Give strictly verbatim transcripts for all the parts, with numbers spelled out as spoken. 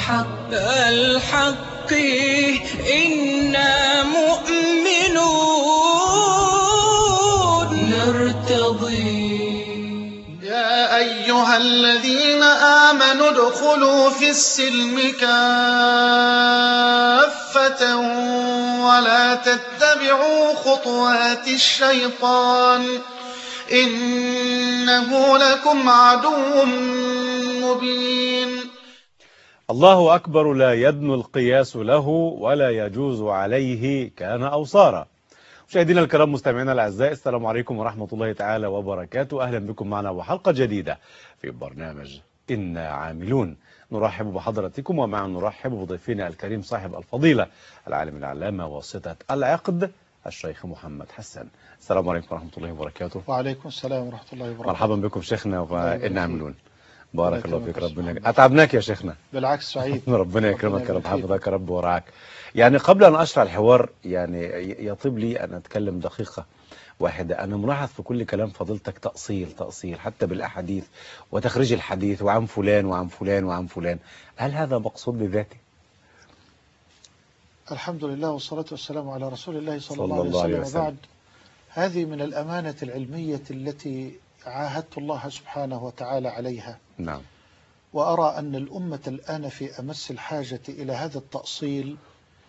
الحق الحق إنا مؤمنون نرتضي. يا أيها الذين آمنوا ادخلوا في السلم كافة ولا تتبعوا خطوات الشيطان إنه لكم عدو مبين. الله أكبر لا يدن القياس له ولا يجوز عليه كان أو صار. مشاهدينا الكرام مستمعينا الأعزاء، السلام عليكم ورحمة الله تعالى وبركاته. أهلا بكم معنا وحلقة جديدة في برنامج إنا عاملون. نرحب بحضراتكم ومع نرحب بضيفنا الكريم صاحب الفضيلة العالم العلامة واسطة العقد الشيخ محمد حسن. السلام عليكم ورحمة الله وبركاته. وعليكم السلام ورحمة الله وبركاته. مرحبا بكم شيخنا وإنا عاملون. بارك الله فيك. ربنا أتعبناك يا شيخنا. بالعكس سعيد. ربنا يكرمك يا رب، حفظك يا رب ورعاك. يعني قبل أن أشرح الحوار يعني يطيب لي أن أتكلم دقيقة واحدة. أنا ملاحظ في كل كلام فضيلتك تأصيل تأصيل حتى بالأحاديث وتخريج الحديث وعن فلان وعن فلان وعن فلان. هل هذا مقصود بذاته؟ الحمد لله والصلاة والسلام على رسول الله صلى, صلى الله عليه وسلم, عليه وسلم. وبعد، هذه من الأمانة العلمية التي عاهدت الله سبحانه وتعالى عليها. نعم. وأرى أن الأمة الآن في أمس الحاجة إلى هذا التأصيل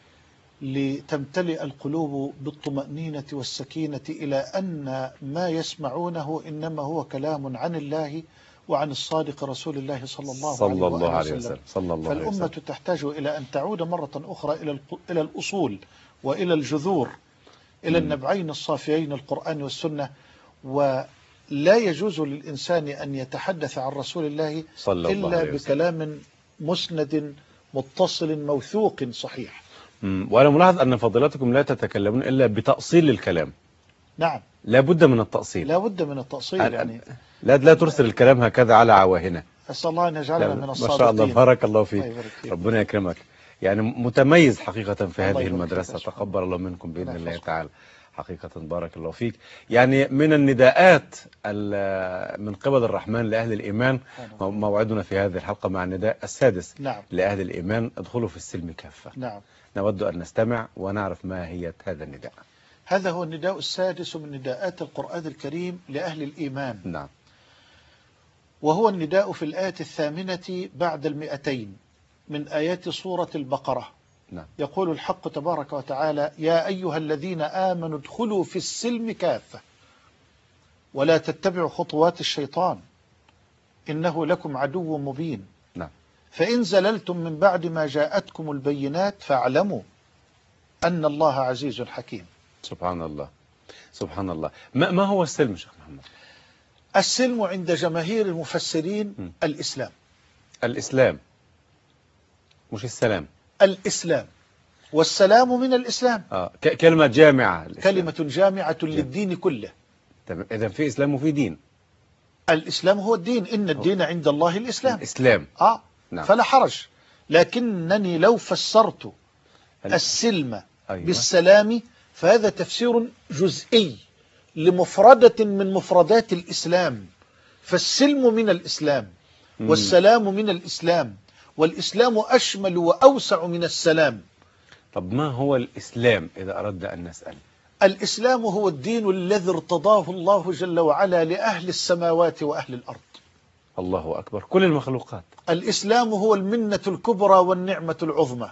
لتمتلئ القلوب بالطمأنينة والسكينة إلى أن ما يسمعونه إنما هو كلام عن الله وعن الصادق رسول الله صلى الله, صلى عليه, الله عليه وسلم. وسلم. صلى الله عليه فالأمة وسلم. تحتاج إلى أن تعود مرة أخرى إلى إلى الأصول وإلى الجذور، إلى النبعين الصافيين القرآن والسنة. ولا يجوز للإنسان أن يتحدث عن رسول الله صلى الله إلا عليه وسلم. بكلام مسند متصل موثوق صحيح. مم. وأنا ملاحظ أن فضيلتكم لا تتكلمون إلا بتأصيل الكلام. نعم، لا بد من التأصيل. لا بد من التأصيل. أنا يعني لا لا ترسل الكلام هكذا على عواهنة. أسأل الله أن يجعلنا من الصادقين. ما شاء الله، بارك الله فيك. فيك. ربنا يكرمك. يعني متميز حقيقة في الله هذه يبارك المدرسة. فيك. تقبل الله منكم بإذن الله الله يحفظكم. تعالى. حقيقة بارك الله فيك. يعني من النداءات من قبل الرحمن لأهل الإيمان، موعدنا في هذه الحلقة مع النداء السادس. نعم. لأهل الإيمان ادخلوا في السلم كافة. نعم. نود أن نستمع ونعرف ما هي هذا النداء. هذا هو النداء السادس من نداءات القرآن الكريم لأهل الإيمان. نعم. وهو النداء في الآية الثامنة بعد المئتين من آيات سورة البقرة. نعم. يقول الحق تبارك وتعالى: يا أيها الذين آمنوا ادخلوا في السلم كافة ولا تتبعوا خطوات الشيطان إنه لكم عدو مبين. نعم. فإن زللتم من بعد ما جاءتكم البينات فاعلموا أن الله عزيز حكيم. سبحان الله سبحان الله. ما ما هو السلم شيخ محمد؟ السلم عند جماهير المفسرين م. الإسلام. الإسلام مش السلام. الإسلام والسلام من الإسلام. آه. كلمة جامعة. الإسلام. كلمة جامعة للدين كله. إذا في إسلام وفي دين. الإسلام هو الدين، إن الدين عند الله الإسلام. الإسلام. آه. نعم. فلا حرج. لكنني لو فسرت السلم أيوة. بالسلام فهذا تفسير جزئي لمفردة من مفردات الإسلام. فالسلم من الإسلام والسلام من الإسلام، والإسلام أشمل وأوسع من السلام. طب ما هو الإسلام إذا أردنا أن نسأل؟ الإسلام هو الدين الذي ارتضاه الله جل وعلا لأهل السماوات وأهل الأرض. الله أكبر. كل المخلوقات. الإسلام هو المنة الكبرى والنعمة العظمى.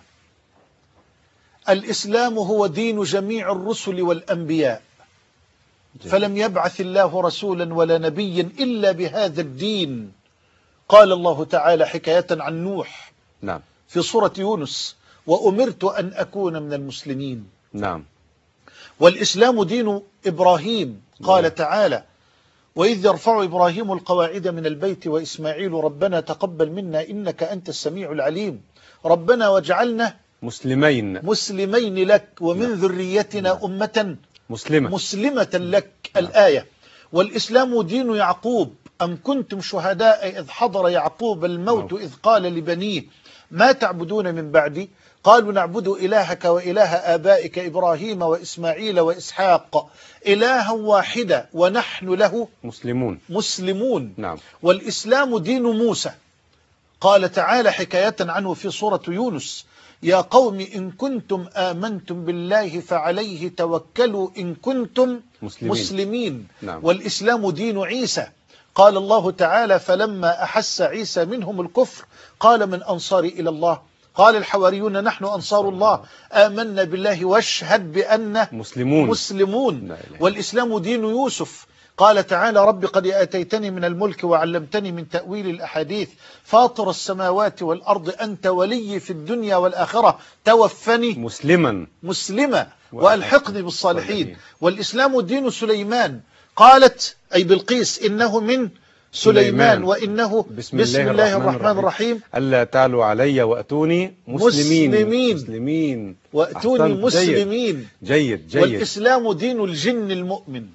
الإسلام هو دين جميع الرسل والأنبياء. جميل. فلم يبعث الله رسولا ولا نبيا إلا بهذا الدين. قال الله تعالى حكاية عن نوح. نعم. في سورة يونس: وأمرت أن أكون من المسلمين. نعم. والإسلام دين إبراهيم. قال نعم. تعالى: وإذ يرفع إبراهيم القواعد من البيت وإسماعيل ربنا تقبل منا إنك أنت السميع العليم ربنا واجعلنا مسلمين مسلمين لك ومن نعم. ذريتنا نعم. أمة مسلمة مسلمة لك. نعم. الآية. والإسلام دين يعقوب. أم كنتم شهداء إذ حضر يعقوب الموت نعم. إذ قال لبنيه ما تعبدون من بعدي قالوا نعبد إلهك وإله آبائك إبراهيم وإسماعيل وإسحاق إلها واحدا ونحن له مسلمون مسلمون. نعم. والإسلام دين موسى. قال تعالى حكاية عنه في سورة يونس: يا قوم إن كنتم آمنتم بالله فعليه توكلوا إن كنتم مسلمين, مسلمين. نعم. والإسلام دين عيسى. قال الله تعالى: فلما أحس عيسى منهم الكفر قال من أنصاري إلى الله؟ قال الحواريون نحن أنصار الله آمنا بالله واشهد بأننا مسلمون, مسلمون. والإسلام دين يوسف. قال تعالى: رب قد آتيتني من الملك وعلمتني من تأويل الأحاديث فاطر السماوات والأرض أنت ولي في الدنيا والآخرة توفني مسلما مسلما وألحقني بالصالحين. والإسلام دين سليمان. قالت أي بلقيس: إنه من سليمان وإنه بسم, بسم الله, الله الرحمن, الرحمن الرحيم ألا تعلوا علي وأتوني مسلمين مسلمين, مسلمين. وأتوني مسلمين. جيد. جيد. والإسلام دين الجن المؤمن.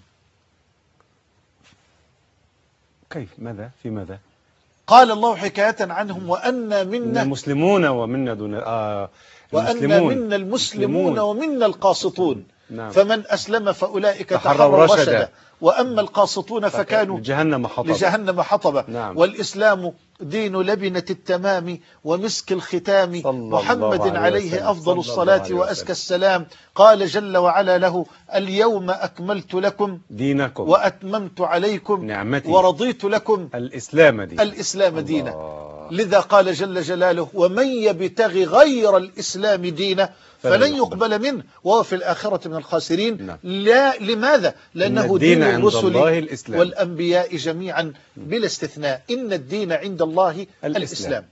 كيف؟ ماذا؟ في ماذا؟ قال الله حكاية عنهم: وأنا منا المسلمون ومنا دون آه وأنا منا المسلمون ومنا القاسطون. نعم. فمن أسلم فأولئك تحروا رشدا وأما القاسطون فكانوا لجهنم حطبا, لجهنم حطبا. نعم. والإسلام دين لبنة التمام ومسك الختام محمد عليه أفضل الصلاة وأزكى السلام. قال جل وعلا له: اليوم أكملت لكم دينكم وأتممت عليكم نعمتي ورضيت لكم الإسلام دينا, الإسلام دينا. لذا قال جل جلاله: ومن يبتغي غير الإسلام دينا فلن يقبل منه وهو في الآخرة من الخاسرين. نعم. لا لماذا؟ لأنه دين الرسل والأنبياء جميعا بلا استثناء. إن الدين عند الله الإسلام, الإسلام.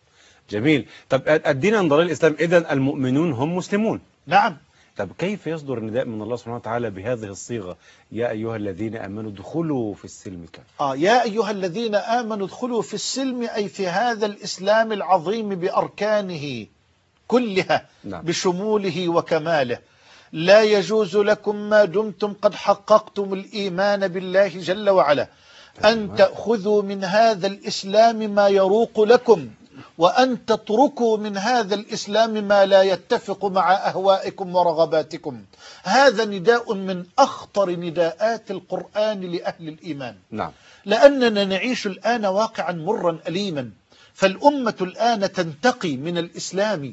جميل. طب الدين عند الله الإسلام، إذن المؤمنون هم مسلمون. نعم. طب كيف يصدر النداء من الله سبحانه وتعالى بهذه الصيغة: يا أيها الذين آمنوا ادخلوا في السلم كافة؟ آه يا أيها الذين آمنوا ادخلوا في السلم، أي في هذا الإسلام العظيم بأركانه كلها. نعم. بشموله وكماله. لا يجوز لكم ما دمتم قد حققتم الإيمان بالله جل وعلا أن تأخذوا من هذا الإسلام ما يروق لكم، وأن تتركوا من هذا الإسلام ما لا يتفق مع أهوائكم ورغباتكم. هذا نداء من أخطر نداءات القرآن لأهل الإيمان. نعم. لأننا نعيش الآن واقعا مرا أليما، فالأمة الآن تنتقي من الإسلام،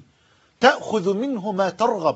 تأخذ منه ما ترغب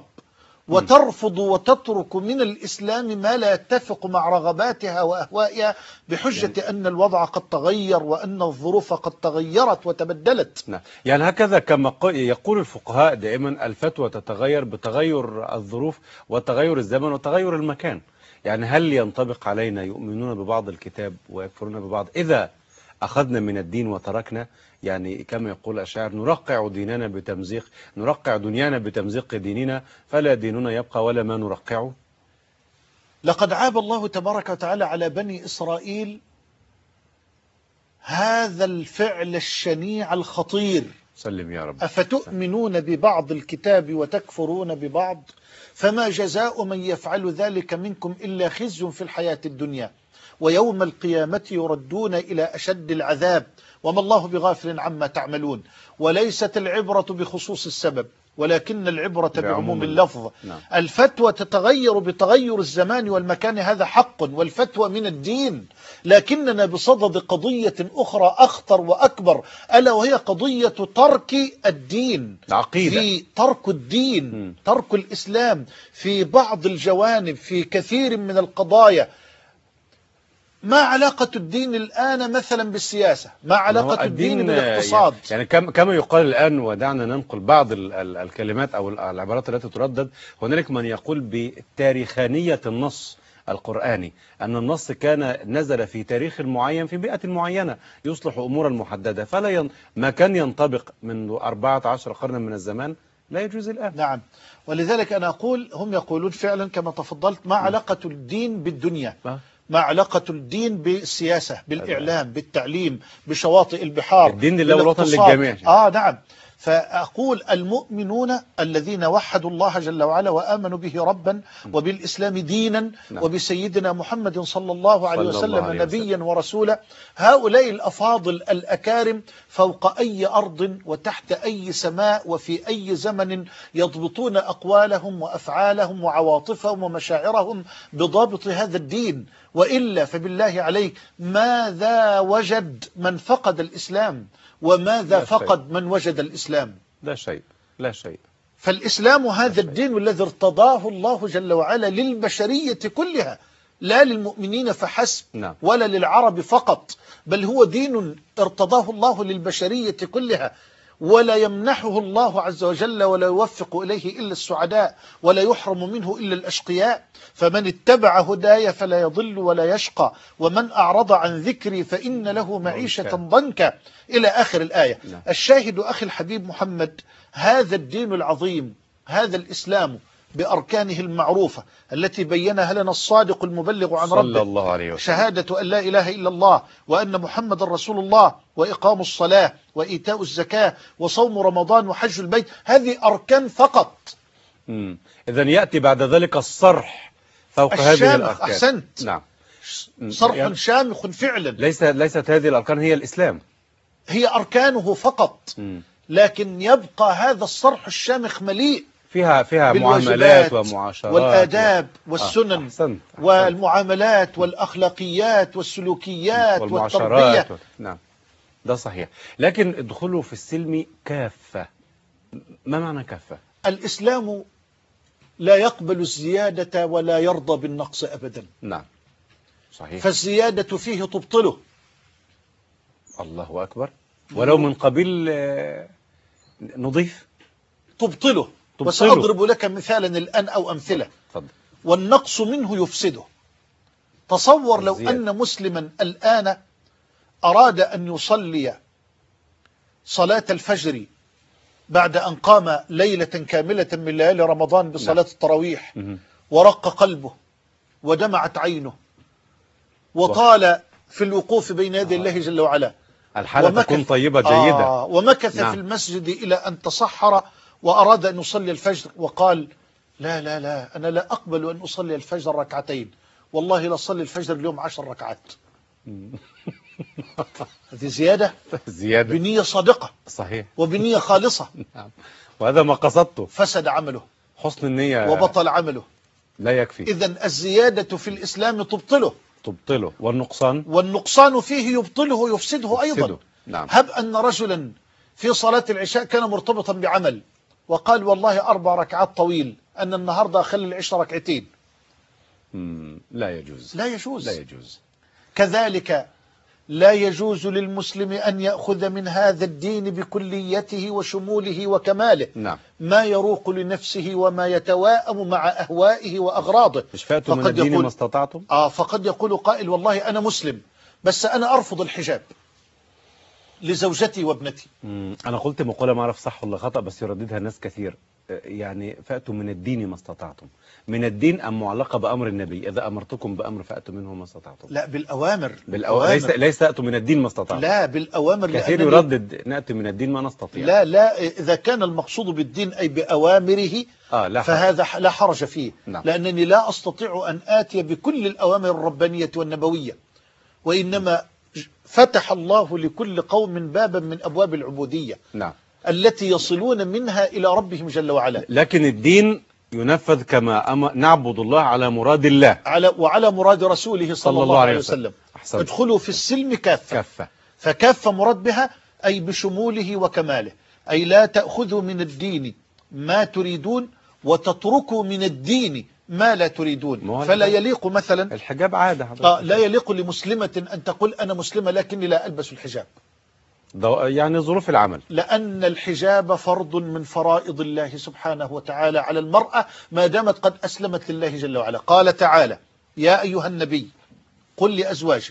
وترفض وتترك من الإسلام ما لا يتفق مع رغباتها وأهوائها، بحجة يعني أن الوضع قد تغير وأن الظروف قد تغيرت وتبدلت. نعم. يعني هكذا كما يقول الفقهاء دائما: الفتوى تتغير بتغير الظروف وتغير الزمن وتغير المكان. يعني هل ينطبق علينا يؤمنون ببعض الكتاب ويكفرون ببعض إذا أخذنا من الدين وتركنا؟ يعني كما يقول الشاعر: نرقع ديننا بتمزيق نرقع دنيانا بتمزيق ديننا فلا ديننا يبقى ولا ما نرقعه. لقد عاب الله تبارك وتعالى على بني إسرائيل هذا الفعل الشنيع الخطير. سلم يا رب. أفتؤمنون ببعض الكتاب وتكفرون ببعض فما جزاء من يفعل ذلك منكم إلا خزي في الحياة الدنيا ويوم القيامة يردون إلى أشد العذاب وما الله بغافل عما تعملون. وليست العبرة بخصوص السبب ولكن العبرة بعموم اللفظ. نعم. الفتوى تتغير بتغير الزمان والمكان، هذا حق، والفتوى من الدين، لكننا بصدد قضية أخرى أخطر وأكبر، ألا وهي قضية ترك الدين، العقيدة. في ترك الدين م. ترك الإسلام في بعض الجوانب في كثير من القضايا. ما علاقة الدين الآن مثلا بالسياسة؟ ما علاقة الدين, الدين بالاقتصاد؟ يعني كما يقال الآن، ودعنا ننقل بعض الكلمات أو العبارات التي تردد. هنالك من يقول بتاريخانية النص القرآني، أن النص كان نزل في تاريخ معين في بيئة معينة يصلح أمورا محددة، فلا ين... ما كان ينطبق من أربعة عشر قرنا من الزمان لا يجوز الآن. نعم. ولذلك أنا أقول، هم يقولون فعلا كما تفضلت: ما علاقة الدين بالدنيا؟ ما علاقة الدين بالسياسة، بالإعلام، بالتعليم، بشواطئ البحار؟ الدين لله والوطن للجميع. آه نعم. فأقول: المؤمنون الذين وحدوا الله جل وعلا وآمنوا به ربا وبالإسلام دينا وبسيدنا محمد صلى الله عليه وسلم نبيا ورسولا، هؤلاء الأفاضل الأكارم فوق أي أرض وتحت أي سماء وفي أي زمن يضبطون أقوالهم وأفعالهم وعواطفهم ومشاعرهم بضابط هذا الدين. وإلا فبالله عليك ماذا وجد من فقد الإسلام وماذا لا فقد شيء. من وجد الإسلام؟ لا شيء لا شيء. فالإسلام هذا الدين الذي ارتضاه الله جل وعلا للبشرية كلها، لا للمؤمنين فحسب نعم. ولا للعرب فقط، بل هو دين ارتضاه الله للبشرية كلها، ولا يمنحه الله عز وجل ولا يوفق إليه إلا السعداء، ولا يحرم منه إلا الأشقياء. فمن اتبع هداي فلا يضل ولا يشقى، ومن أعرض عن ذكري فإن له معيشة ضنكا، إلى آخر الآية. نعم. الشاهد أخي الحبيب محمد، هذا الدين العظيم، هذا الإسلام بأركانه المعروفة التي بينها لنا الصادق المبلغ عن صلى ربه، الله عليه وسلم. شهادة أن لا إله إلا الله وأن محمد رسول الله، وإقام الصلاة وإيتاء الزكاة وصوم رمضان وحج البيت، هذه أركان فقط. إذن يأتي بعد ذلك الصرح فوق هذه الشامخ. الأركان. أحسنت. نعم. صرح يعني شامخ فعلا. ليس ليست هذه الأركان هي الإسلام، هي أركانه فقط، مم. لكن يبقى هذا الصرح الشامخ مليء فيها فيها معاملات ومعاشرات والآداب و... والسنن آه. أحسنت. والمعاملات والأخلاقيات والسلوكيات والمعاشرات والتربية. و... نعم، ده صحيح. لكن ادخلوا في السلم كافة. ما معنى كافة؟ الإسلام لا يقبل الزيادة ولا يرضى بالنقص أبدا. نعم صحيح. فالزيادة فيه تبطله. الله أكبر. ولو من قبيل نضيف تبطله. تبطله. وسأضرب لك مثالا الآن أو أمثلة. فضل. والنقص منه يفسده. تصور لو الزيادة. أن مسلما الآن أراد أن يصلي صلاة الفجر بعد أن قام ليلة كاملة من ليالي رمضان بصلاة نعم. التراويح، مه. ورق قلبه ودمعت عينه وطال في الوقوف بين يدي آه. الله جل وعلا، الحالة ومكث تكون طيبة جيدة. آه ومكث نعم. في المسجد إلى أن تصحر وأراد أن يصلي الفجر، وقال لا لا لا أنا لا أقبل أن أصلي الفجر ركعتين، والله لا أصلي الفجر اليوم عشر ركعات. هذه زيادة. زيادة بنية صادقة صحيح وبنية خالصة. نعم. وهذا ما قصدته. فسد عمله حسن النية وبطل عمله. لا يكفي. إذن الزيادة في الإسلام تبطله، تبطله. والنقصان والنقصان فيه يبطله يفسده أيضا. يفسده. نعم. هب أن رجلا في صلاة العشاء كان مرتبطا بعمل وقال والله أربع ركعات طويل، أن النهاردة أخلي العشاء ركعتين. مم. لا يجوز. لا يجوز. لا يجوز. كذلك لا يجوز للمسلم أن يأخذ من هذا الدين بكليته وشموله وكماله نعم. ما يروق لنفسه وما يتواءم مع أهوائه وأغراضه. مش فاتوا من الدين يقول ما استطعتم. آه فقد يقول قائل والله أنا مسلم بس أنا أرفض الحجاب لزوجتي وابنتي. مم. أنا قلت مقولة ما أعرف صح ولا خطأ بس يرددها ناس كثير، يعني فأتوا من الدين ما استطعتم. من الدين أم معلقة بأمر النبي؟ إذا أمرتكم بأمر فأتوا منه ما استطعتم. لا بالأوامر. بالأوامر. ليس ليس أتوا من الدين ما استطعتم. لا بالأوامر. كثير يردد نأتي من الدين ما نستطيع. لا لا إذا كان المقصود بالدين أي بأوامره آه لا فهذا لا حرج فيه. نعم. لأنني لا أستطيع أن آتي بكل الأوامر الربانية والنبوية، وإنما فتح الله لكل قوم بابا من أبواب العبودية نعم. التي يصلون منها إلى ربهم جل وعلا. لكن الدين ينفذ كما أم... نعبد الله على مراد الله على وعلى مراد رسوله صلى, صلى الله عليه وسلم. أحسن. ادخلوا في السلم كافة. كافة. فكافة مراد بها أي بشموله وكماله، أي لا تأخذوا من الدين ما تريدون وتتركوا من الدين ما لا تريدون. فلا يليق مثلا الحجاب عادة آه لا يليق لمسلمة أن تقول أنا مسلمة لكني لا ألبس الحجاب، يعني ظروف العمل، لأن الحجاب فرض من فرائض الله سبحانه وتعالى على المرأة ما دامت قد أسلمت لله جل وعلا. قال تعالى يا أيها النبي قل لأزواجك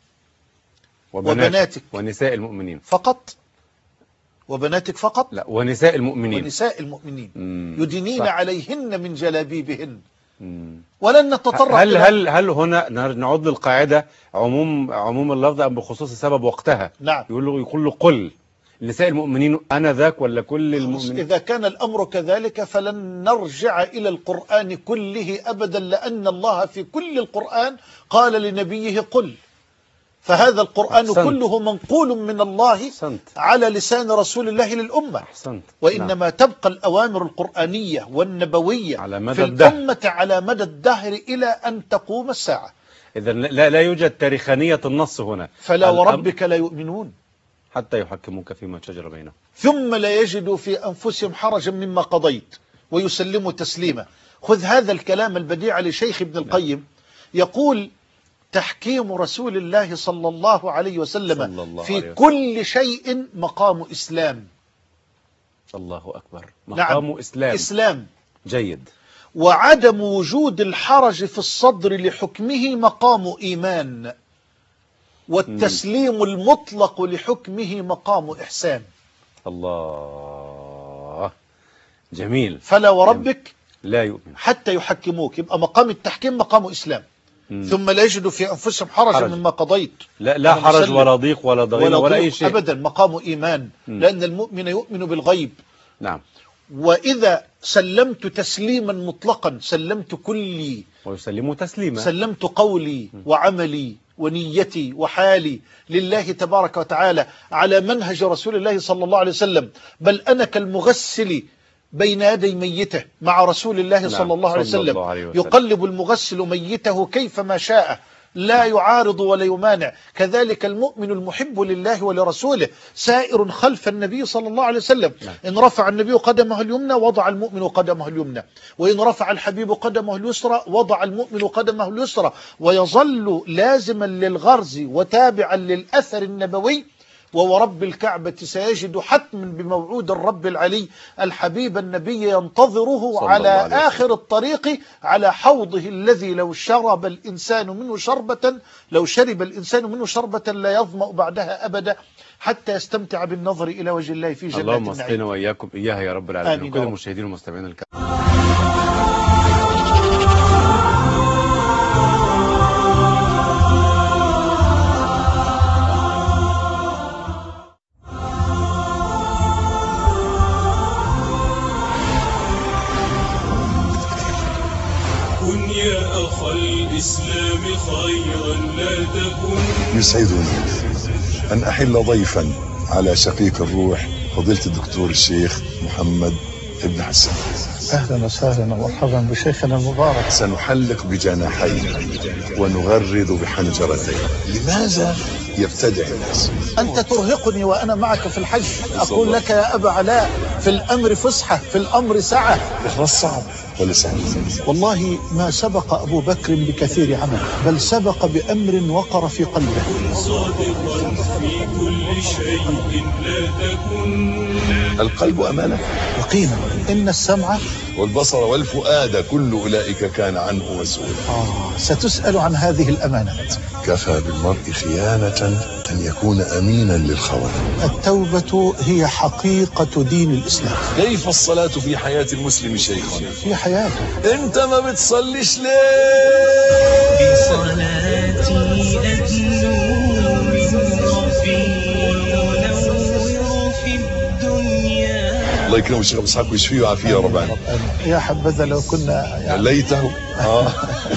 وبناتك, وبناتك ونساء المؤمنين فقط. وبناتك فقط؟ لا، ونساء المؤمنين. ونساء المؤمنين مم. يدنين صح. عليهن من جلابيبهن. مم. ولن نتطرق هل إلى هل هل هنا نعود للقاعدة عموم عموم اللفظ أم بخصوص السبب وقتها؟ نعم. يقول له يقول له قل نساء المؤمنين أنا ذاك ولا كل المؤمنين؟ إذا كان الأمر كذلك فلن نرجع إلى القرآن كله أبدا، لأن الله في كل القرآن قال لنبيه قل، فهذا القرآن أحسنت. كله منقول من الله أحسنت. على لسان رسول الله للأمة. أحسنت. وإنما نعم. تبقى الأوامر القرآنية والنبوية على مدى في الدهر. الأمة على مدى الدهر إلى أن تقوم الساعة. إذا لا لا يوجد تاريخانية النص هنا. فلا الأمر وربك لا يؤمنون حتى يحكموك فيما شجر بينهم ثم لا يجدوا في أنفسهم حرجا مما قضيت ويسلموا تسليما. خذ هذا الكلام البديع لشيخ ابن القيم، يقول: تحكيم رسول الله صلى الله عليه وسلم صلى الله في عليه وسلم. كل شيء مقام إسلام. الله أكبر، مقام نعم. إسلام. إسلام. جيد. وعدم وجود الحرج في الصدر لحكمه مقام إيمان، والتسليم المطلق لحكمه مقام إحسان. الله، جميل. فلا وربك لا يؤمن حتى يحكموك، يبقى مقام التحكيم مقام إسلام. مم. ثم لا يجدوا في أنفسهم حرجا حرج. مما قضيت. لا, لا أنا حرج مسلم. ولا ضيق ولا ضغينة ولا, ولا أي ضيق شيء أبدا، مقام إيمان. مم. لأن المؤمن يؤمن بالغيب. نعم. وإذا سلمت تسليما مطلقا سلمت كلي، ويسلموا تسليما. سلمت قولي وعملي ونيتي وحالي لله تبارك وتعالى على منهج رسول الله صلى الله عليه وسلم. بل أنا كالمغسل بين يدي ميته مع رسول الله صلى نعم. الله عليه صلى وسلم. الله عليه وسلم. يقلب المغسل ميته كيفما شاء، لا يعارض ولا يمانع. كذلك المؤمن المحب لله ولرسوله سائر خلف النبي صلى الله عليه وسلم. نعم. إن رفع النبي قدمه اليمنى وضع المؤمن قدمه اليمنى، وإن رفع الحبيب قدمه اليسرى وضع المؤمن قدمه اليسرى، ويظل لازما للغرز وتابعا للأثر النبوي. وورب الكعبة سيجد حتما بموعود الرب العلي الحبيب النبي ينتظره على آخر الطريق على حوضه الذي لو شرب الإنسان منه شربة لو شرب الإنسان منه شربة لا يظمأ بعدها أبدا حتى يستمتع بالنظر إلى وجه الله في جنات اللهم النعيم. اسقنا وإياكم إياها يا رب العالمين. آمين وكل يا رب. المشاهدين والمستمعين الكرام. كن يا أخ الإسلام خيرا لا تكن. يسعدني أن أحل ضيفا على شقيق الروح فضيلة الدكتور الشيخ محمد ابن حسن. أهلا وسهلا ومرحبا بشيخنا المبارك. سنحلق بجناحين ونغرد بحنجرتين. لماذا يبتدع الناس؟ أنت ترهقني وأنا معك في الحج. أقول لك يا أبا علاء: في الأمر فسحة، في الأمر سعة. إخلاص صعب ولا سهل؟ والله ما سبق أبو بكر بكثير عمل، بل سبق بأمر وقر في قلبه. صادقا في كل شيء لا تكن. القلب أمانة يقينا إن السمع والبصر والفؤاد كل أولئك كان عنه مسؤولا. آه ستسأل عن هذه الأمانات. كفى بالمرء خيانة أن يكون أمينا للخوان. التوبة هي حقيقة دين الإسلام. كيف الصلاة في حياة المسلم شيخنا؟ في حياته انت ما بتصليش ليه؟ بصلاتي أدنو من ربي ونور في الدنيا. الله يكرمك الشيخ اسحاق ويشفيه ويعافيه يا رب العالمين. يا حبذا لو كنا يعني ليته اه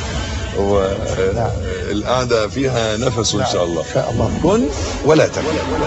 والقعده فيها نفس ان شاء الله. إن شاء الله. كن ولا تكن.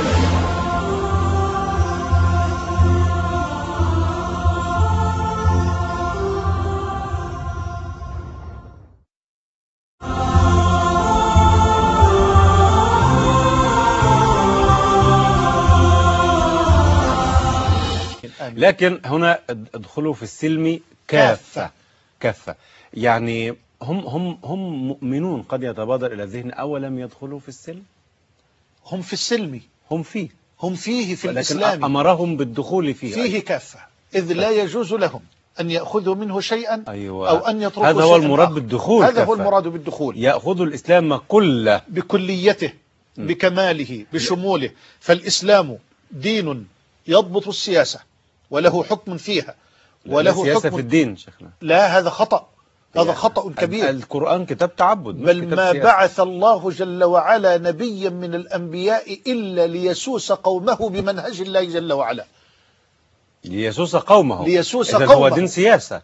لكن هنا ادخلوا في السلم كافة كافة. يعني هم هم هم مؤمنون. قد يتبادر إلى الذهن أولم يدخلوا في السلم؟ هم في السلم، هم فيه هم فيه في ولكن الإسلام. أمرهم بالدخول فيه فيه كافة، إذ لا يجوز لهم أن يأخذوا منه شيئا أيوة. أو أن يتركوا هذا شيئا هو المراد آخر. بالدخول. هذا كافة. هو المراد بالدخول. يأخذ الإسلام كله بكليته بكماله بشموله. فالإسلام دين يضبط السياسة وله حكم فيها وله سياسة حكم في الدين شيخنا. لا، هذا خطأ، هذا يعني خطأ كبير. القرآن كتاب تعبد بل ما بعث الله جل وعلا نبيا من الأنبياء إلا ليسوس قومه بمنهج الله جل وعلا. ليسوس قومه. ليسوس إذن قومه. هو دين سياسة.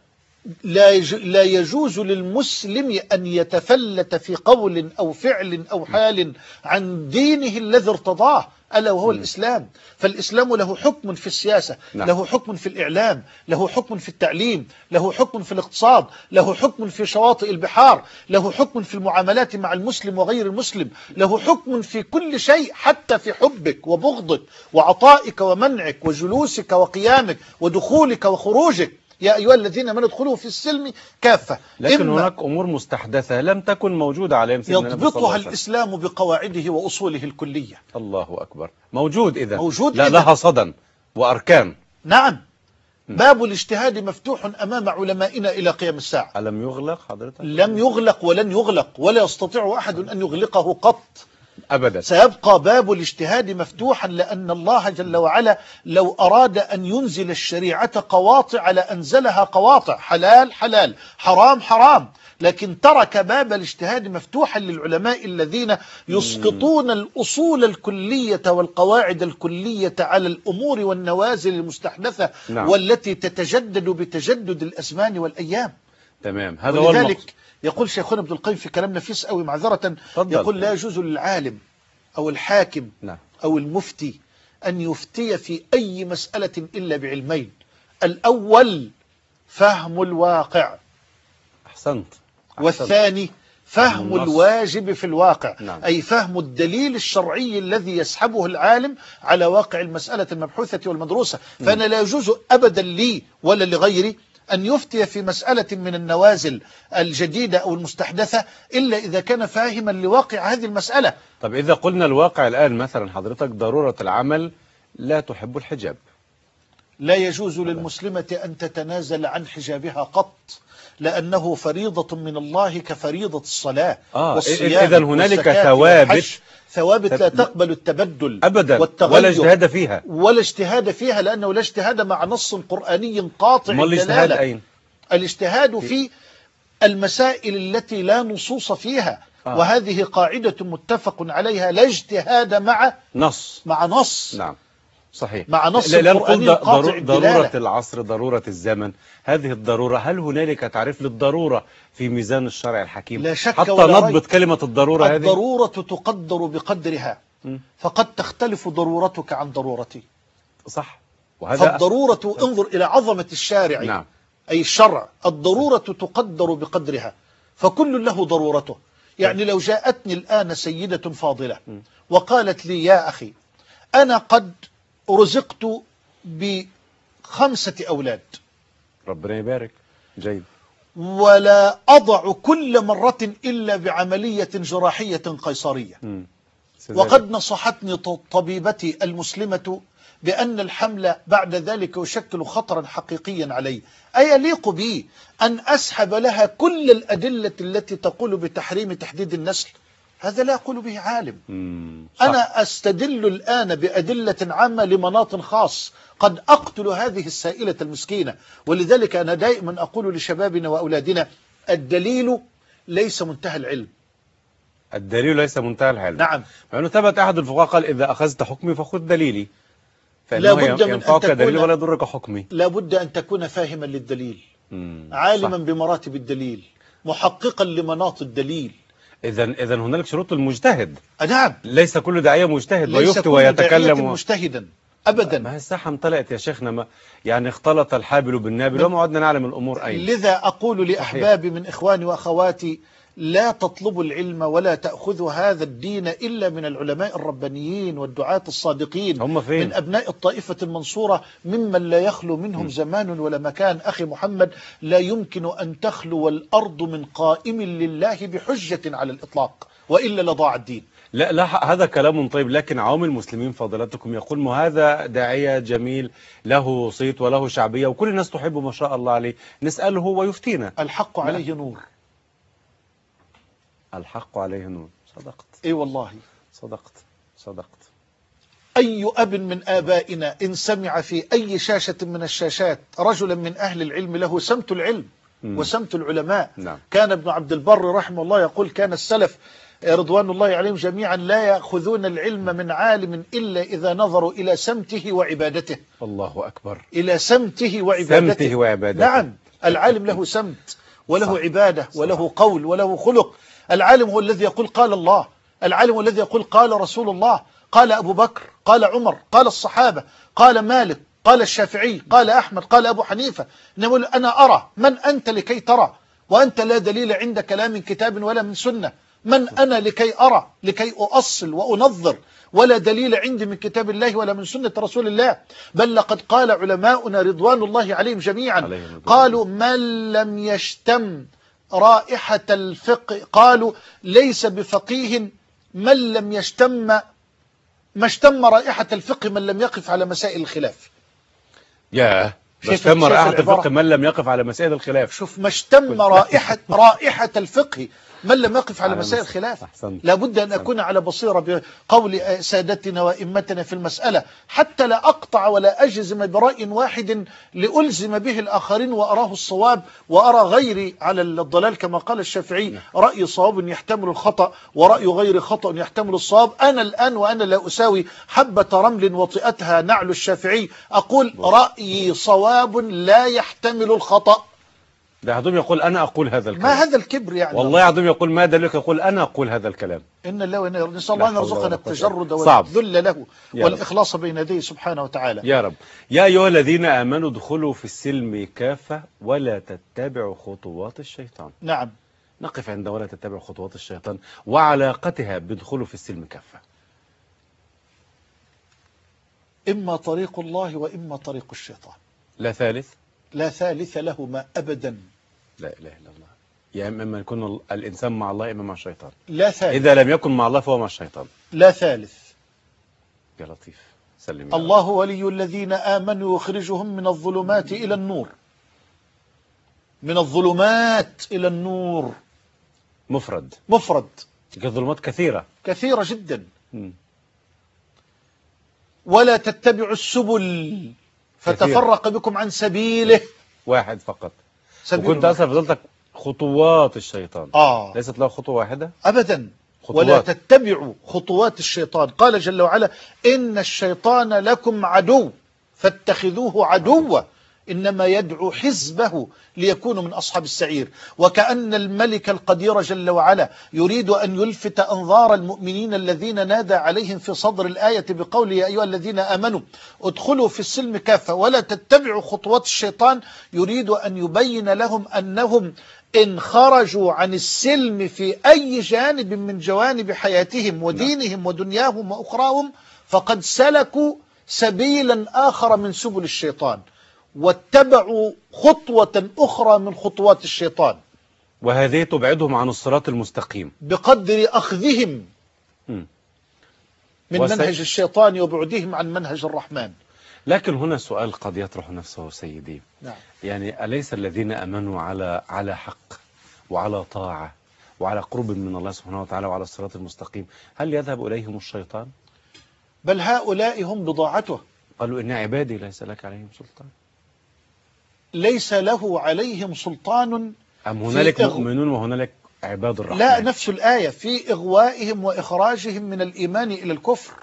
لا يج- لا يجوز للمسلم أن يتفلت في قول أو فعل أو حال عن دينه الذي ارتضاه، ألا وهو الإسلام. فالإسلام له حكم في السياسة، نعم. له حكم في الإعلام، له حكم في التعليم، له حكم في الاقتصاد، له حكم في شواطئ البحار، له حكم في المعاملات مع المسلم وغير المسلم، له حكم في كل شيء، حتى في حبك وبغضك وعطائك ومنعك وجلوسك وقيامك ودخولك وخروجك. يا أيها الذين آمنوا ادخلوا في السلم كافة. لكن إما هناك أمور مستحدثة لم تكن موجودة على أيام سيدنا النبي صلى الله يضبطها عليه وسلم. الإسلام بقواعده وأصوله الكلية. الله أكبر. موجود إذا موجود لا إذن. لها صدى وأركان. نعم، باب الاجتهاد مفتوح أمام علمائنا إلى قيام الساعة. ألم يغلق حضرتك؟ لم يغلق ولن يغلق، ولا يستطيع أحد أن يغلقه قط. أبدا. سيبقى باب الاجتهاد مفتوحا، لأن الله جل وعلا لو أراد أن ينزل الشريعة قواطع لأنزلها قواطع، حلال حلال، حرام حرام، لكن ترك باب الاجتهاد مفتوحا للعلماء الذين يسقطون الأصول الكلية والقواعد الكلية على الأمور والنوازل المستحدثة. نعم. والتي تتجدد بتجدد الأزمان والأيام. تمام، هذا هو المقصود. ولذلك يقول شيخنا ابن القيم في كلام نفيس قوي معذرة، تفضل. يقول لا يجوز للعالم أو الحاكم نعم. أو المفتي أن يفتي في أي مسألة إلا بعلمين: الأول فهم الواقع، أحسنت. أحسنت. والثاني فهم النص. الواجب في الواقع. نعم. أي فهم الدليل الشرعي الذي يسحبه العالم على واقع المسألة المبحوثة والمدروسة. فأنا لا يجوز أبدا لي ولا لغيري أن يفتي في مسألة من النوازل الجديدة أو المستحدثة إلا إذا كان فاهما لواقع هذه المسألة. طب إذا قلنا الواقع الآن مثلا حضرتك ضرورة العمل لا تحب الحجاب، لا يجوز للمسلمة أن تتنازل عن حجابها قط، لأنه فريضة من الله كفريضة الصلاة آه والصيام إذن هنالك والزكاة ثوابت والحج. ثوابت لا تقبل التبدل أبدا والتغير ولا اجتهاد فيها، ولا اجتهاد فيها، لأنه لا اجتهاد مع نص قرآني قاطع ما الاجتهاد الدلالة. أين؟ الاجتهاد في المسائل التي لا نصوص فيها. آه. وهذه قاعدة متفق عليها: لا اجتهاد مع نص. مع نص نعم صحيح. مع نص لا القرآني نقول قاطع ضرورة, الدلالة. ضرورة العصر، ضرورة الزمن، هذه الضرورة هل هنالك تعريف للضرورة في ميزان الشرع الحكيم؟ لا شك حتى ولا نضبط ريب. كلمة الضرورة هذه. الضرورة تقدر بقدرها، م. فقد تختلف ضرورتك عن ضرورتي. صح. وهذا فالضرورة انظر إلى عظمة الشارع. نعم. أي الشرع، الضرورة تقدر بقدرها، فكل له ضرورته. يعني لو جاءتني الآن سيدة فاضلة وقالت لي: يا أخي، أنا قد رزقت بخمسة أولاد، ربنا يبارك، جيد، ولا أضع كل مرة إلا بعملية جراحية قيصرية، م. وقد نصحتني طبيبتي المسلمة بأن الحمل بعد ذلك يشكل خطرا حقيقيا علي، أيليق بي أن أسحب لها كل الأدلة التي تقول بتحريم تحديد النسل؟ هذا لا أقول به عالم. م. أنا أستدل الآن بأدلة عامة لمناط خاص، قد أقتل هذه السائلة المسكينة. ولذلك أنا دائما أقول لشبابنا وأولادنا: الدليل ليس منتهى العلم. الدليل ليس منتهى العلم. نعم. مع أنه ثبت أحد الفقهاء قال: إذا أخذت حكمي فخذ دليلي، لا فإنه بد من ينفعك أن دليل تكون ولا يضرك حكمي. لا بد أن تكون فاهما للدليل، مم. عالما صح. بمراتب الدليل، محققا لمناط الدليل. إذا إذا هنالك شروط المجتهد. نعم. ليس كل داعية مجتهد ليس ويفتي كل ويتكلم داعية و... مجتهدا أبدا. ما هي الساحة امتلأت يا شيخنا، ما يعني اختلط الحابل بالنابل وما عدنا نعلم الأمور أين. لذا أقول لأحبابي من إخواني وأخواتي: لا تطلبوا العلم ولا تأخذوا هذا الدين إلا من العلماء الربانيين والدعاة الصادقين، هم فين؟ من أبناء الطائفة المنصورة، ممن لا يخلو منهم م. زمان ولا مكان. أخي محمد، لا يمكن أن تخلو الأرض من قائم لله بحجة على الإطلاق، وإلا لضاع الدين. لا لا هذا كلام طيب، لكن عوام المسلمين فضلاتكم يقول: ما هذا داعية جميل له صيت وله شعبية وكل الناس تحبه ما شاء الله عليه، نسأله ويفتينا. الحق عليه نور. الحق عليه نور. صدقت. اي والله صدقت صدقت. أي أب من آبائنا إن سمع في أي شاشة من الشاشات رجلا من أهل العلم له سمت العلم م. وسمت العلماء. نعم. كان ابن عبد البر رحمه الله يقول: كان السلف رضوان الله عليهم جميعا لا يأخذون العلم من عالم إلا إذا نظروا إلى سمته وعبادته. الله أكبر. إلى سمته وعبادته. سمته وعبادته. نعم. العالم له سمت وله صح. عبادة صح. وله قول وله خلق. العالم هو الذي يقول قال الله، العالم هو الذي يقول قال رسول الله، قال أبو بكر، قال عمر، قال الصحابة، قال مالك، قال الشافعي، قال أحمد، قال أبو حنيفة. نقول أنا أرى. من أنت لكي ترى وأنت لا دليل عندك لا من كتاب ولا من سنة؟ من أنا لكي أرى، لكي أؤصل وأنظر؟ ولا دليل عندي من كتاب الله ولا من سنة رسول الله. بل لقد قال علماؤنا رضوان الله عليهم جميعا، قالوا من لم يشتم رائحة الفقه، قالوا ليس بفقيه من لم يشتم ما اشتم رائحة الفقه من لم يقف على مسائل الخلاف. يا شايف- اشتم شايف رائحة العبارة؟ الفقه من لم يقف على مسائل الخلاف. شوف، ما اشتم رائحة رائحة الفقه من لم يقف على على مسائل مس- الخلاف. أحسنت. لابد أن أكون على بصيرة بقول سادتنا وإمتنا في المسألة، حتى لا أقطع ولا أجزم برأي واحد لألزم به الآخرين وأراه الصواب وأرى غيري على الضلال. كما قال الشافعي: رأي صواب يحتمل الخطأ ورأي غير خطأ يحتمل الصواب. أنا الآن وأنا لا أساوي حبة رمل وطئتها نعل الشافعي، أقول رأيي صواب لا يحتمل الخطأ. ده عدوم يقول أنا أقول هذا الكلام. ما هذا الكبر يعني؟ والله عدوم يقول ما دليلك؟ يقول أنا أقول هذا الكلام. إن الله وإنا إليه نسأل الله أن لا حول ولا يرزقنا قوة. التجرد صعب. والذل له يا والإخلاص بين يديه سبحانه وتعالى. يا رب. يا أيها الذين آمنوا ادخلوا في السلم كافة ولا تتبعوا خطوات الشيطان. نعم. نقف عند ولا تتبعوا خطوات الشيطان وعلاقتها بدخلوا في السلم كافة. إما طريق الله وإما طريق الشيطان، لا ثالث. لا ثالث لهما أبدا. لا إله إلا الله. يا إما يكون الإنسان مع الله إما مع الشيطان. لا ثالث. إذا لم يكن مع الله فهو مع الشيطان. لا ثالث. يا لطيف سلم يا الله ولي الذين آمنوا يخرجهم من الظلمات إلى النور. من الظلمات إلى النور. مفرد. مفرد. الظلمات كثيرة كثيرة جدا. م. ولا تتبعوا السبل فتفرق بكم عن سبيله. واحد فقط. سبيل وكنت أسأل فضلتك خطوات الشيطان. آه. ليست له خطوة واحدة أبدا. خطوات. ولا تتبعوا خطوات الشيطان. قال جل وعلا: إن الشيطان لكم عدو فاتخذوه عدوا إنما يدعو حزبه ليكونوا من أصحاب السعير. وكأن الملك القدير جل وعلا يريد أن يلفت أنظار المؤمنين الذين نادى عليهم في صدر الآية بقوله: يا أيها الذين آمنوا ادخلوا في السلم كافة ولا تتبعوا خطوات الشيطان. يريد أن يبين لهم أنهم إن خرجوا عن السلم في أي جانب من جوانب حياتهم ودينهم ودنياهم وأخراهم فقد سلكوا سبيلا آخر من سبل الشيطان واتبعوا خطوة أخرى من خطوات الشيطان، وهذه تبعدهم عن الصراط المستقيم بقدر أخذهم م. من وس... منهج الشيطان وبعدهم عن منهج الرحمن. لكن هنا سؤال قد يطرح نفسه سيدي. نعم. يعني أليس الذين أمنوا على على حق وعلى طاعة وعلى قرب من الله سبحانه وتعالى وعلى الصراط المستقيم، هل يذهب إليهم الشيطان؟ بل هؤلاء هم بضاعته. قالوا إن عبادي ليس لك عليهم سلطان. ليس له عليهم سلطان. أم هنالك إغ... مؤمنون وهنالك عباد الرحمن؟ لا، نفس الآية في إغوائهم وإخراجهم من الإيمان إلى الكفر.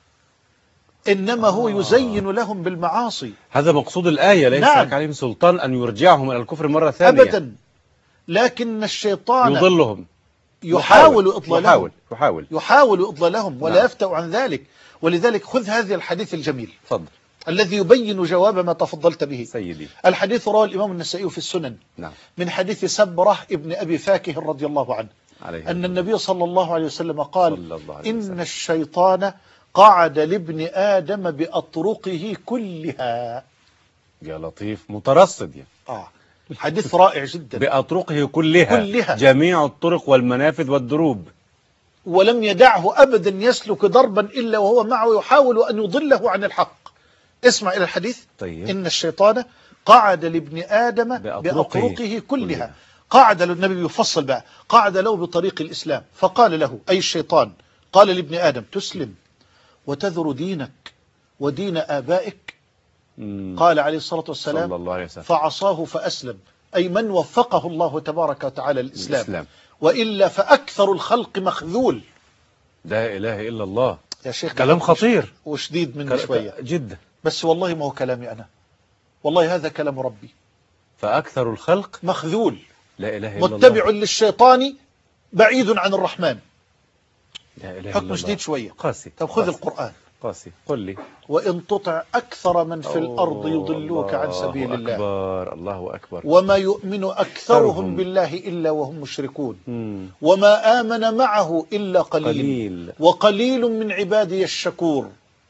إنما هو آه. يزين لهم بالمعاصي. هذا مقصود الآية، ليس نعم. لك عليهم سلطان أن يرجعهم إلى الكفر مرة ثانية. أبدا. لكن الشيطان يضلهم، يحاول إضلالهم، يحاول يحاول يحاول إضلالهم ولا نعم. يفتأ عن ذلك. ولذلك خذ هذا الحديث الجميل تفضل الذي يبين جواب ما تفضلت به. سيدي. الحديث رواه الإمام النسائي في السنن نعم. من حديث سبرة ابن أبي فاكه رضي الله عنه عليه أن النبي صلى الله عليه وسلم قال: الله عليه إن وسلم. الشيطان قعد لابن آدم بأطرقه كلها. يا لطيف مترصد يعني. آه. حديث رائع جدا. بأطرقه كلها. كلها جميع الطرق والمنافذ والدروب. ولم يدعه أبدا يسلك ضربا إلا وهو معه يحاول أن يضله عن الحق. اسمع إلى الحديث. طيب. إن الشيطان قعد لابن آدم بأطرقه, بأطرقه كلها. قعد له النبي يفصل بقى، قعد له بطريق الإسلام فقال له أي الشيطان قال لابن آدم: تسلم وتذر دينك ودين آبائك؟ مم. قال عليه الصلاة والسلام: صلى الله عليه وسلم. فعصاه فأسلم. أي من وفقه الله تبارك وتعالى الإسلام. الإسلام. وإلا فأكثر الخلق مخذول. لا إله إلا الله. يا شيخ كلام خطير وشديد مني ك... شوية جدا. بس والله ما هو كلامي أنا، والله هذا كلام ربي. فأكثر الخلق مخذول لا إله إلا متبع الله. للشيطان بعيد عن الرحمن. لا إله حكم إلا شديد الله. شوية. قاسي. طب خذ قاسي. القرآن. قاسي. قل لي. وإن تطع أكثر من في الأرض أوه، يضلوك عن سبيل الله الله أكبر. الله أكبر. وما يؤمن أكثرهم أكثرهم. بالله إلا وهم مشركون مم. وما آمن معه إلا قليل, قليل. وقليل من عبادي الشكور.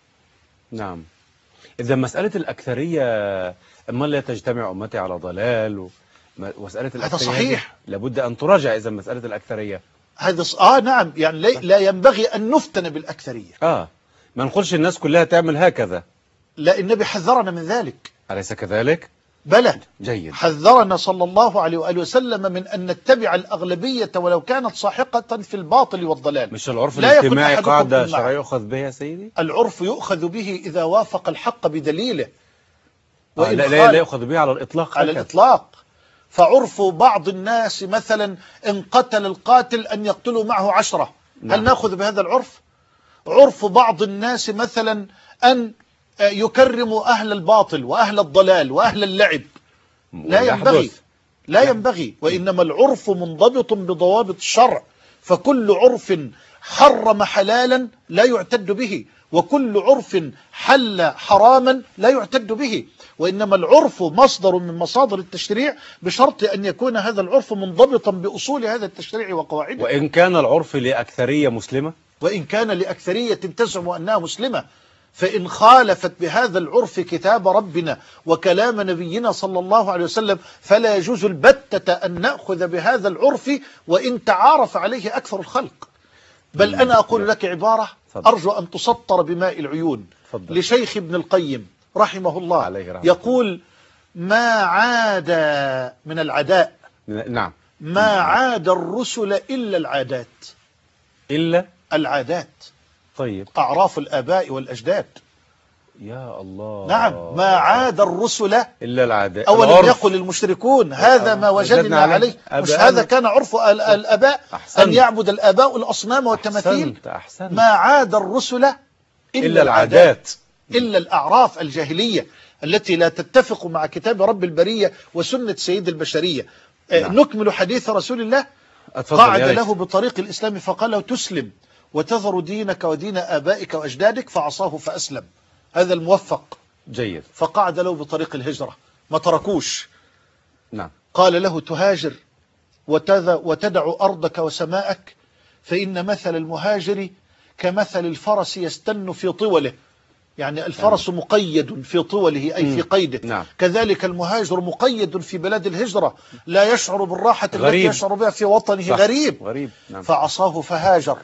نعم. إذا مسألة الأكثرية أما لا تجتمع أمتي على ضلال و... مسألة الأكثرية صحيح. لابد أن تراجع إذا مسألة الأكثرية. هذا ص... آه نعم يعني لا, لا ينبغي أن نفتن بالأكثرية. آه ما نقولش الناس كلها تعمل هكذا. لا النبي حذرنا من ذلك. أليس كذلك؟ بلى. جيد. حذرنا صلى الله عليه وآله وسلم من أن نتبع الأغلبية ولو كانت ساحقة في الباطل والضلال. مش العرف لا يكن الاجتماعي أحدكم قاعدة إمعا. شرعية يؤخذ بها سيدي؟ العرف يؤخذ به إذا وافق الحق بدليله. آه وإن لا, لا, لا يؤخذ به على الإطلاق. على هكذا. الإطلاق. فعرف بعض الناس مثلا إن قتل القاتل أن يقتلوا معه عشرة. نعم. هل نأخذ بهذا العرف؟ عرف بعض الناس مثلا أن يكرموا أهل الباطل وأهل الضلال وأهل اللعب. لا ينبغي. لا ينبغي. وإنما العرف منضبط بضوابط الشرع. فكل عرف حرم حلالا لا يعتد به، وكل عرف حل حراما لا يعتد به. وإنما العرف مصدر من مصادر التشريع بشرط أن يكون هذا العرف منضبطا بأصول هذا التشريع وقواعده. وإن كان العرف لأكثرية مسلمة، وإن كان لأكثرية تزعم أنها مسلمة، فإن خالفت بهذا العرف كتاب ربنا وكلام نبينا صلى الله عليه وسلم فلا يجوز البتة أن نأخذ بهذا العرف وإن تعارف عليه أكثر الخلق. بل أنا أقول لك عبارة أرجو أن تسطر بماء العيون. فضل. لشيخ ابن القيم رحمه الله عليه رحمه. يقول: ما عاد من العداء نعم، ما عاد الرسل إلا العادات. إلا العادات. طيب، أعراف الآباء والأجداد. يا الله. نعم، ما عاد الرسل إلا العادات. أولم العرف. يقل المشركون هذا ما وجدنا عليه. مش هذا كان عرف الآباء أن يعبد الآباء الأصنام والتماثيل. أحسنت أحسنت. ما عاد الرسل إلا, إلا العادات، إلا الأعراف الجاهلية التي لا تتفق مع كتاب رب البرية وسنة سيد البشرية. نعم. نكمل حديث رسول الله. قعد له بطريق الإسلام فقال له: تسلم وتذر دينك ودين آبائك وأجدادك، فعصاه فأسلم. هذا الموفق. جيد. فقعد له بطريق الهجرة، ما تركوش. نعم. قال له: تهاجر وتدع أرضك وسماءك، فإن مثل المهاجر كمثل الفرس يستن في طوله. يعني الفرس نعم. مقيد في طوله أي في قيده. نعم. كذلك المهاجر مقيد في بلاد الهجرة، لا يشعر بالراحة غريب. التي يشعر بها في وطنه. صح. غريب, غريب. نعم. فعصاه فهاجر.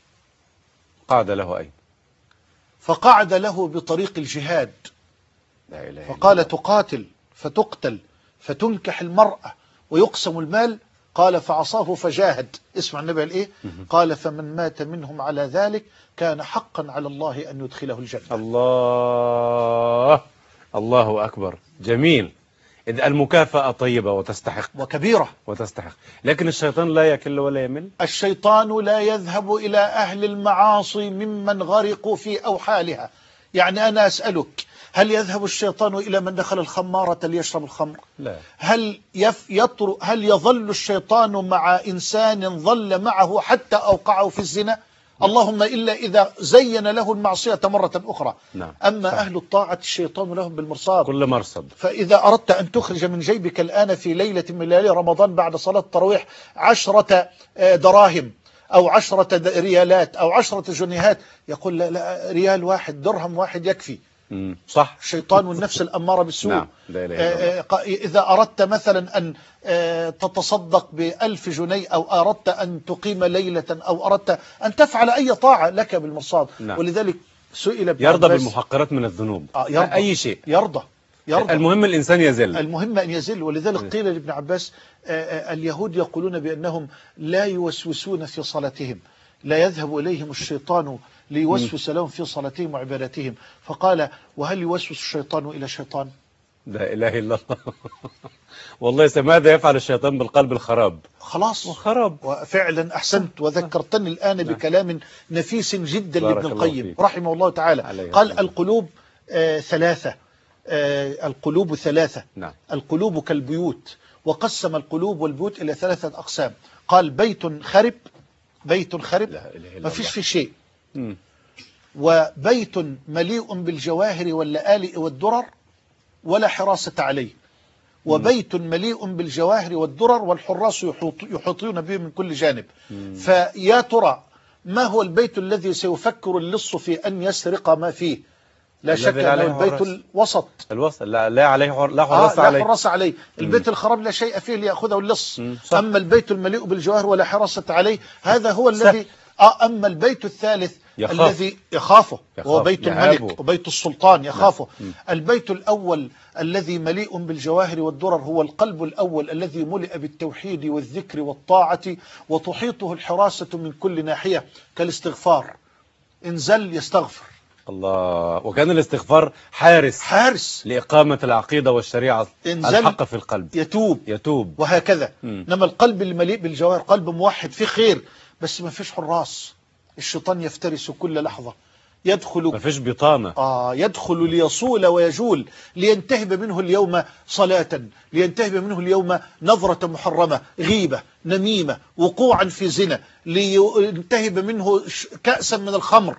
قعد له أين؟ فقعد له بطريق الجهاد. لا إله إلا فقال: الله. تقاتل فتقتل فتنكح المرأة ويقسم المال. قال: فعصاه فجاهد. اسمع النبي قال ايه؟ قال: فمن مات منهم على ذلك كان حقا على الله أن يدخله الجنة. الله الله أكبر. جميل. إذ المكافأة طيبة وتستحق وكبيرة وتستحق، لكن الشيطان لا يكل ولا يمل. الشيطان لا يذهب إلى أهل المعاصي ممن غرقوا في أوحالها. يعني أنا أسألك: هل يذهب الشيطان إلى من دخل الخمارة ليشرب الخمر؟ لا. هل يف يطر هل يظل الشيطان مع إنسان ظل معه حتى أوقعه في الزنا؟ اللهم إلا إذا زين له المعصية مرة أخرى. نعم. أما صح. أهل الطاعة الشيطان لهم بالمرصاد. كل مرصد. فإذا أردت أن تخرج من جيبك الآن في ليلة من ليالي رمضان بعد صلاة التراويح عشرة دراهم أو عشرة ريالات أو عشرة جنيهات، يقول: لا, لا ريال واحد درهم واحد يكفي. مم. صح. الشيطان والنفس الأمارة بالسوء. نعم. لا إله إلا الله. إذا أردت مثلا أن تتصدق بألف جنيه أو أردت أن تقيم ليلة أو أردت أن تفعل أي طاعة لك بالمرصاد. نعم. ولذلك سئل ابن يرضى عباس بالمحقرات من الذنوب. آه يرضى. أي شيء يرضى. يرضى. المهم الإنسان يزل. المهم أن يزل. ولذلك قيل لابن عباس: اليهود يقولون بأنهم لا يوسوسون في صلاتهم، لا يذهب إليهم الشيطان ليوسوس لهم في صلاتهم وعبادتهم. فقال: وهل يوسوس الشيطان إلى شيطان؟ لا إله إلا الله. والله ماذا يفعل الشيطان بالقلب الخراب؟ خلاص خراب. وفعلا أحسنت وذكرتني الآن بكلام نفيس جدا لابن القيم رحمه الله تعالى. قال: القلوب آه ثلاثة: آه القلوب ثلاثة. نعم. القلوب كالبيوت، وقسم القلوب والبيوت إلى ثلاثة أقسام. قال بيت خرب، بيت خرب ما فيش فيه شيء، م. وبيت مليء بالجواهر واللآلئ والدرر ولا حراسة عليه، وبيت مليء بالجواهر والدرر والحراس يحوط يحيطون به من كل جانب. م. فيا ترى ما هو البيت الذي سيفكر اللص في أن يسرق ما فيه؟ لا شك أنه البيت حرس. الوسط الوسط لا, لا عليه حر... لا حراس آه عليه لا حراس عليه. البيت الخراب لا شيء فيه ليأخذه اللص. أما البيت المليء بالجواهر ولا حراسة عليه هذا هو الذي آه أما البيت الثالث يخاف. الذي يخافه وهو بيت الملك وبيت السلطان يخافه. البيت الأول الذي مليء بالجواهر والدرر هو القلب الأول الذي ملئ بالتوحيد والذكر والطاعة وتحيطه الحراسة من كل ناحية كالاستغفار، انزل يستغفر الله. وكان الاستغفار حارس حارس لإقامة العقيدة والشريعة الحق في القلب، يتوب يتوب وهكذا. إنما القلب المليء بالجواهر قلب موحد فيه خير بس ما فيش حراس، الشيطان يفترس كل لحظة، يدخل ما فيش بطانة آه يدخل ليصول ويجول، لينتهب منه اليوم صلاة، لينتهب منه اليوم نظرة محرمة، غيبة، نميمة، وقوعا في زنا، لينتهب منه كأسا من الخمر.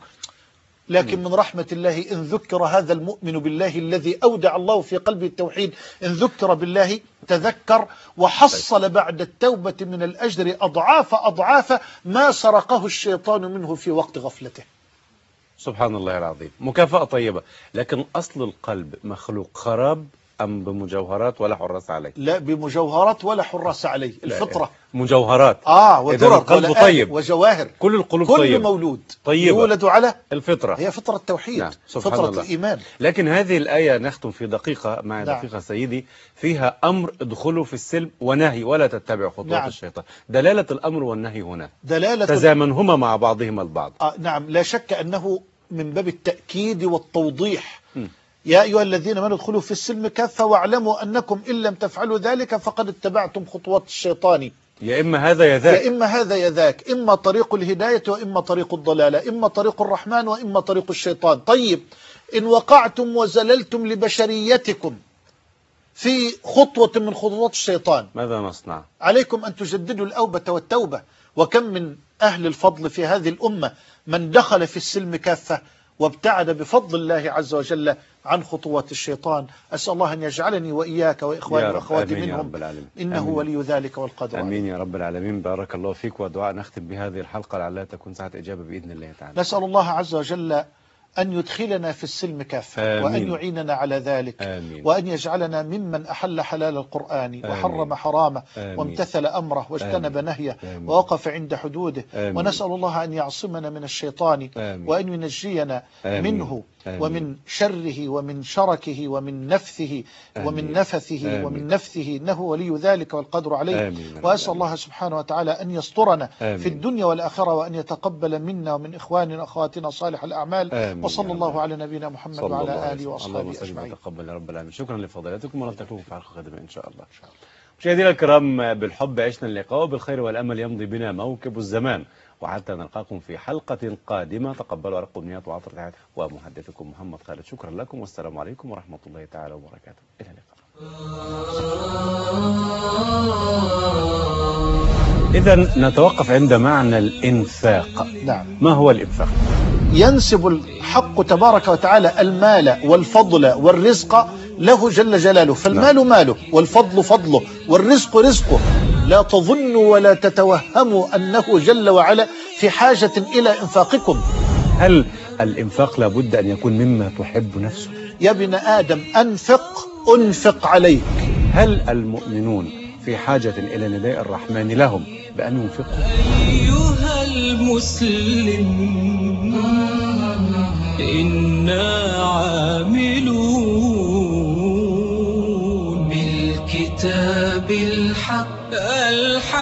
لكن من رحمة الله إن ذكر هذا المؤمن بالله الذي أودع الله في قلبه التوحيد، إن ذكر بالله تذكر وحصل بعد التوبة من الأجر أضعاف أضعاف ما سرقه الشيطان منه في وقت غفلته. سبحان الله العظيم، مكافأة طيبة. لكن أصل القلب مخلوق خراب أم بمجوهرات ولا حراس عليه؟ لا بمجوهرات ولا حراس عليه، الفطرة مجوهرات آه ودرر القلب طيب وجواهر، كل القلوب كل طيب. مولود طيبة يولد على الفطرة، هي فطرة التوحيد. نعم. فطرة الله. الإيمان. لكن هذه الآية نختم في دقيقة مع نعم. دقيقة سيدي، فيها أمر ادخلوا في السلم ونهي ولا تتبعوا خطوات نعم. الشيطان. دلالة الأمر والنهي هنا دلالة تزامنهما مع بعضهما البعض. آه نعم لا شك أنه من باب التأكيد والتوضيح. م. يا أيها الذين آمنوا ادخلوا في السلم كافة واعلموا أنكم إن لم تفعلوا ذلك فقد اتبعتم خطوات الشيطان. يا إما هذا يا ذاك، يا إما هذا يا ذاك، إما طريق الهداية وإما طريق الضلالة، إما طريق الرحمن وإما طريق الشيطان. طيب إن وقعتم وزللتم لبشريتكم في خطوة من خطوات الشيطان ماذا نصنع؟ عليكم أن تجددوا الأوبة والتوبة. وكم من أهل الفضل في هذه الأمة من دخل في السلم كافة وابتعد بفضل الله عز وجل عن خطوات الشيطان. أسأل الله أن يجعلني وإياك وإخواني وأخواتي منهم، إنه آمين. ولي ذلك والقدر عليه. آمين يا رب العالمين. بارك الله فيك. ودعاء نختم بهذه الحلقة لعلها تكون ساعة إجابة بإذن الله تعالى. نسأل الله عز وجل أن يدخلنا في السلم كافة، آمين. وأن يعيننا على ذلك، آمين. وأن يجعلنا ممن أحل حلال القرآن آمين. وحرم حرامه، آمين. وامتثل أمره واجتنب آمين. نهيه، آمين. ووقف عند حدوده. آمين. ونسأل الله أن يعصمنا من الشيطان، آمين. وأن ينجينا آمين. منه آمين. ومن شره ومن شركه ومن نفثه آمين. ومن نفثه آمين. ومن نفثه، إنه ولي ذلك والقدر عليه. آمين. وأسأل الله سبحانه وتعالى أن يسترنا آمين. في الدنيا والآخرة، وأن يتقبل منا ومن إخواننا وأخواتنا صالح الأعمال. آمين. وصلى الله على نبينا محمد وعلى آله وأصحابه اللهم صل أجمعين. وتقبل يا رب العالمين. شكرا لفضيلتكم، ونلتقيكم في حلقة قادمة إن شاء الله. مشاهدينا الكرام، بالحب عشنا اللقاء، وبالخير والأمل يمضي بنا موكب الزمان، وحتى نلقاكم في حلقة قادمة. تقبلوا أرق أمنيات وعطر تحيات، ومحدثكم محمد خالد. شكرا لكم، والسلام عليكم ورحمة الله تعالى وبركاته. إلى اللقاء. إذا نتوقف عند معنى الإنفاق. نعم. ما هو الإنفاق؟ ينسب الحق تبارك وتعالى المال والفضل والرزق له جل جلاله، فالمال نعم. ماله، والفضل فضله، والرزق رزقه. لا تظنوا ولا تتوهموا أنه جل وعلا في حاجة إلى إنفاقكم. هل الإنفاق لابد أن يكون مما تحب نفسه؟ يا ابن آدم أنفق أنفق عليك. هل المؤمنون في حاجة إلى نداء الرحمن لهم بأن ينفقوا؟ أيها المسلم إنا عاملون بالكتاب الحق الحق